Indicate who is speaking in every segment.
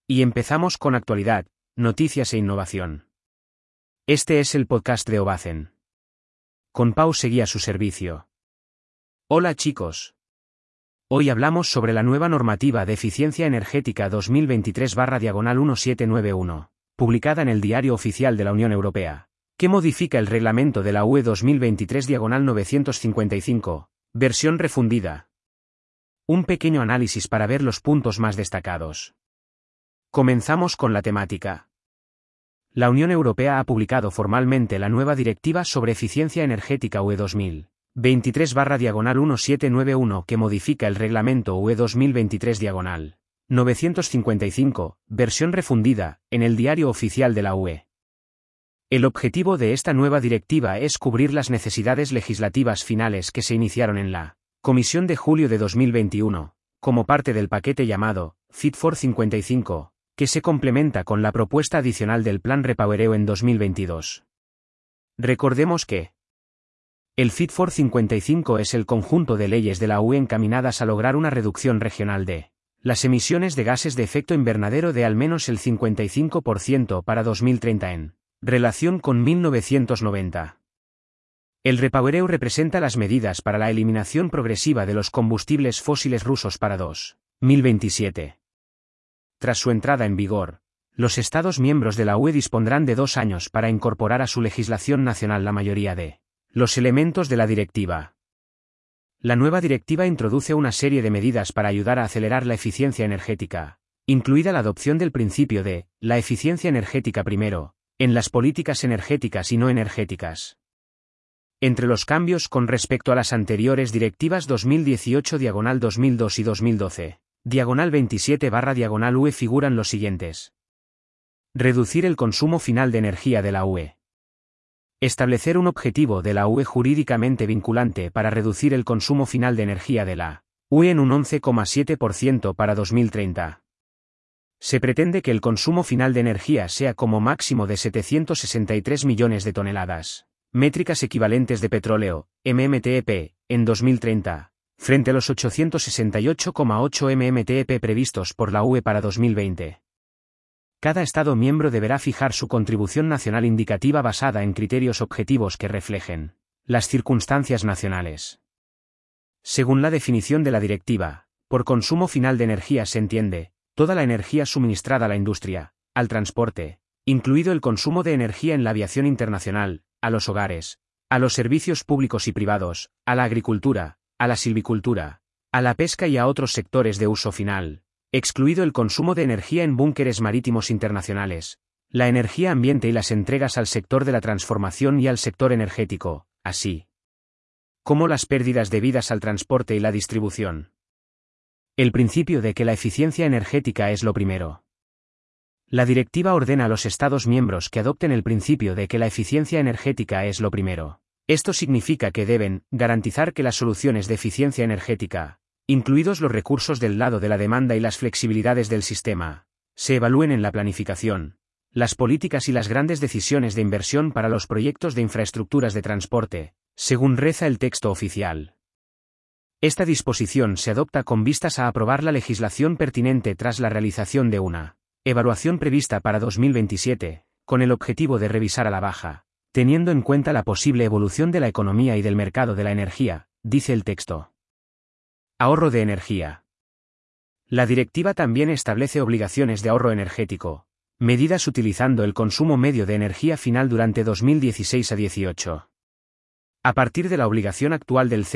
Speaker 1: Y empezamos con actualidad, noticias e innovación. Este es el podcast de Obacen. Con Pau Seguí a su servicio. Hola chicos. Hoy hablamos sobre la nueva normativa de eficiencia energética 2023/1791, publicada en el Diario Oficial de la Unión Europea, que modifica el reglamento de la UE 2023/955, versión refundida. Un pequeño análisis para ver los puntos más destacados. Comenzamos con la temática. La Unión Europea ha publicado formalmente la nueva Directiva sobre Eficiencia Energética UE 2023/1791 que modifica el reglamento UE 2023/955, versión refundida, en el Diario Oficial de la UE. El objetivo de esta nueva directiva es cubrir las necesidades legislativas finales que se iniciaron en la Comisión de julio de 2021, como parte del paquete llamado Fit for 55, que se complementa con la propuesta adicional del Plan REPowerEU en 2022. Recordemos que el Fit for 55 es el conjunto de leyes de la UE encaminadas a lograr una reducción regional de las emisiones de gases de efecto invernadero de al menos el 55% para 2030 en relación con 1990. El REPowerEU representa las medidas para la eliminación progresiva de los combustibles fósiles rusos para 2027. Tras su entrada en vigor, los Estados miembros de la UE dispondrán de 2 años para incorporar a su legislación nacional la mayoría de los elementos de la directiva. La nueva directiva introduce una serie de medidas para ayudar a acelerar la eficiencia energética, incluida la adopción del principio de la eficiencia energética primero, en las políticas energéticas y no energéticas. Entre los cambios con respecto a las anteriores directivas 2018/2002 y 2012/27/UE figuran los siguientes. Reducir el consumo final de energía de la UE. Establecer un objetivo de la UE jurídicamente vinculante para reducir el consumo final de energía de la UE en un 11,7% para 2030. Se pretende que el consumo final de energía sea como máximo de 763 millones de toneladas métricas equivalentes de petróleo, MMTEP, en 2030. Frente a los 868,8 MMTEP previstos por la UE para 2020. Cada Estado miembro deberá fijar su contribución nacional indicativa basada en criterios objetivos que reflejen las circunstancias nacionales. Según la definición de la directiva, por consumo final de energía se entiende toda la energía suministrada a la industria, al transporte, incluido el consumo de energía en la aviación internacional, a los hogares, a los servicios públicos y privados, a la agricultura, a la silvicultura, a la pesca y a otros sectores de uso final, excluido el consumo de energía en búnkeres marítimos internacionales, la energía ambiente y las entregas al sector de la transformación y al sector energético, así como las pérdidas debidas al transporte y la distribución. El principio de que la eficiencia energética es lo primero. La directiva ordena a los Estados miembros que adopten el principio de que la eficiencia energética es lo primero. Esto significa que deben garantizar que las soluciones de eficiencia energética, incluidos los recursos del lado de la demanda y las flexibilidades del sistema, se evalúen en la planificación, las políticas y las grandes decisiones de inversión para los proyectos de infraestructuras de transporte, según reza el texto oficial. Esta disposición se adopta con vistas a aprobar la legislación pertinente tras la realización de una evaluación prevista para 2027, con el objetivo de revisar a la baja, teniendo en cuenta la posible evolución de la economía y del mercado de la energía, dice el texto. Ahorro de energía. La directiva también establece obligaciones de ahorro energético, medidas utilizando el consumo medio de energía final durante 2016 a 18. A partir de la obligación actual del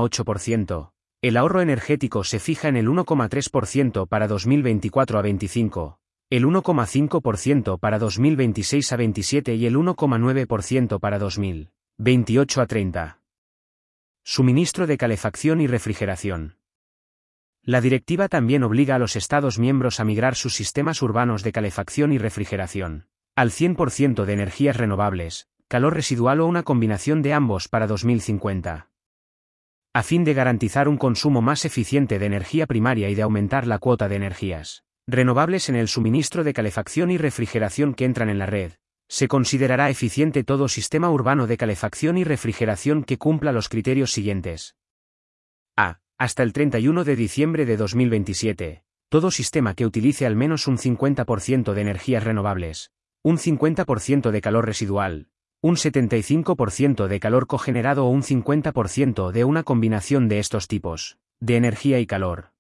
Speaker 1: 0,8%, el ahorro energético se fija en el 1,3% para 2024 a 25. El 1,5% para 2026 a 27 y el 1,9% para 2028 a 30. Suministro de calefacción y refrigeración. La directiva también obliga a los Estados miembros a migrar sus sistemas urbanos de calefacción y refrigeración al 100% de energías renovables, calor residual o una combinación de ambos para 2050. A fin de garantizar un consumo más eficiente de energía primaria y de aumentar la cuota de energías renovables en el suministro de calefacción y refrigeración que entran en la red, se considerará eficiente todo sistema urbano de calefacción y refrigeración que cumpla los criterios siguientes. A. Hasta el 31 de diciembre de 2027, Todo sistema que utilice al menos un 50% de energías renovables, un 50% de calor residual, un 75% de calor cogenerado o un 50% de una combinación de estos tipos, de energía y calor.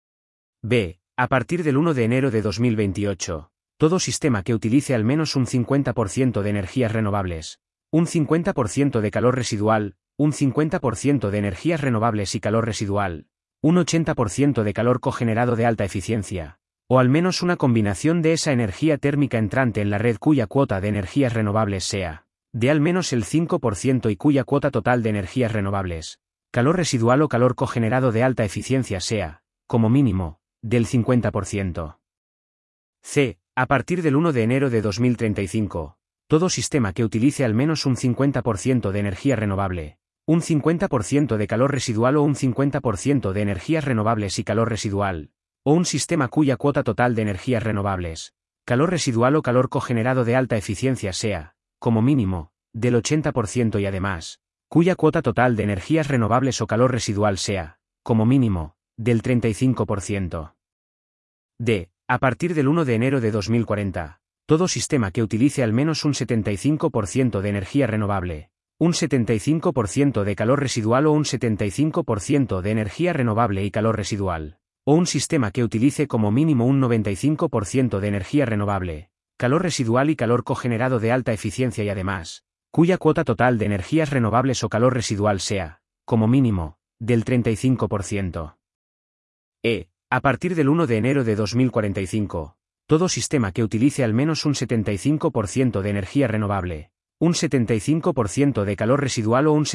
Speaker 1: B. A partir del 1 de enero de 2028, todo sistema que utilice al menos un 50% de energías renovables, un 50% de calor residual, un 50% de energías renovables y calor residual, un 80% de calor cogenerado de alta eficiencia, o al menos una combinación de esa energía térmica entrante en la red cuya cuota de energías renovables sea de al menos el 5% y cuya cuota total de energías renovables, calor residual o calor cogenerado de alta eficiencia sea, como mínimo, del 50%. C. A partir del 1 de enero de 2035, todo sistema que utilice al menos un 50% de energía renovable, un 50% de calor residual o un 50% de energías renovables y calor residual, o un sistema cuya cuota total de energías renovables, calor residual o calor cogenerado de alta eficiencia sea, como mínimo, del 80% y además, cuya cuota total de energías renovables o calor residual sea, como mínimo, del 35%. D. A partir del 1 de enero de 2040, todo sistema que utilice al menos un 75% de energía renovable, un 75% de calor residual o un 75% de energía renovable y calor residual, o un sistema que utilice como mínimo un 95% de energía renovable, calor residual y calor cogenerado de alta eficiencia y además, cuya cuota total de energías renovables o calor residual sea, como mínimo, del 35%. E. A partir del 1 de enero de 2045, todo sistema que utilice al menos un 75% de energía renovable, un 75% de calor residual o un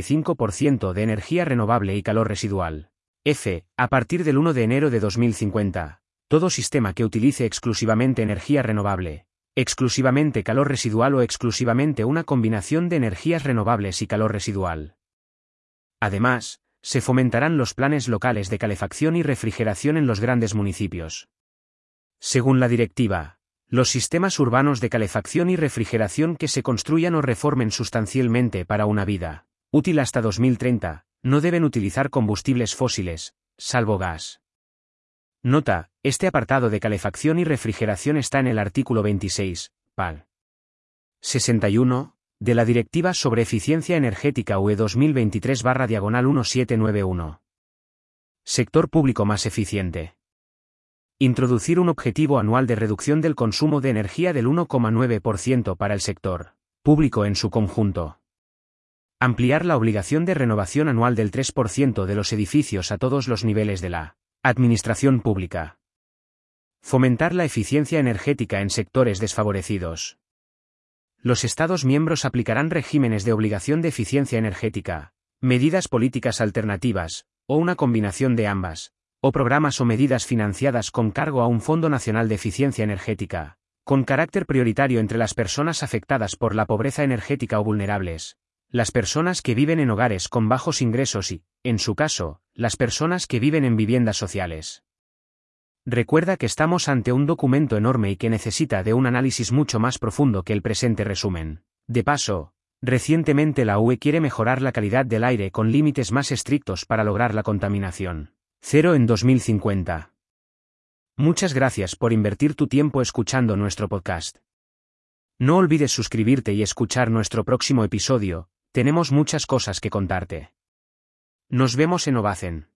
Speaker 1: 75% de energía renovable y calor residual. F. A partir del 1 de enero de 2050, todo sistema que utilice exclusivamente energía renovable, exclusivamente calor residual o exclusivamente una combinación de energías renovables y calor residual. Además, se fomentarán los planes locales de calefacción y refrigeración en los grandes municipios. Según la directiva, los sistemas urbanos de calefacción y refrigeración que se construyan o reformen sustancialmente para una vida útil hasta 2030, no deben utilizar combustibles fósiles, salvo gas. Nota, este apartado de calefacción y refrigeración está en el artículo 26, pal. 61, de la Directiva sobre Eficiencia Energética UE 2023/1791. Sector público más eficiente. Introducir un objetivo anual de reducción del consumo de energía del 1,9% para el sector público en su conjunto. Ampliar la obligación de renovación anual del 3% de los edificios a todos los niveles de la administración pública. Fomentar la eficiencia energética en sectores desfavorecidos. Los Estados miembros aplicarán regímenes de obligación de eficiencia energética, medidas políticas alternativas, o una combinación de ambas, o programas o medidas financiadas con cargo a un Fondo Nacional de Eficiencia Energética, con carácter prioritario entre las personas afectadas por la pobreza energética o vulnerables, las personas que viven en hogares con bajos ingresos y, en su caso, las personas que viven en viviendas sociales. Recuerda que estamos ante un documento enorme y que necesita de un análisis mucho más profundo que el presente resumen. De paso, recientemente la UE quiere mejorar la calidad del aire con límites más estrictos para lograr la contaminación cero en 2050. Muchas gracias por invertir tu tiempo escuchando nuestro podcast. No olvides suscribirte y escuchar nuestro próximo episodio, tenemos muchas cosas que contarte. Nos vemos en Ovacen.